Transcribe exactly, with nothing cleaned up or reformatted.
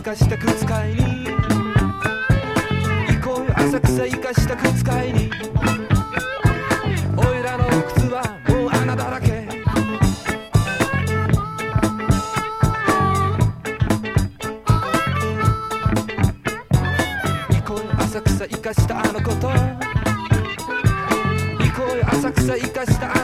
かした靴買いに行こうよ、浅草生かした靴買いに。おいらの靴はもう穴だらけ。行こうよ、浅草生かしたあの子と。行こうよ、浅草生かしたあの子と。